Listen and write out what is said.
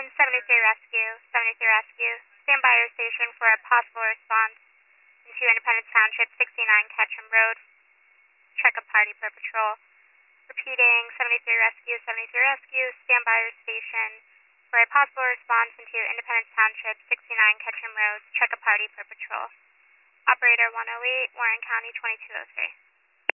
Station, 73 Rescue, 73 Rescue. Stand by your station for a possible response into Independence Township, 69 Ketchum Road. Check a party per patrol. Repeating, 73 Rescue, 73 Rescue. Stand by your station for a possible response into Independence Township, 69 Ketchum Road. Check a party per patrol. Operator 108, Warren County 2203.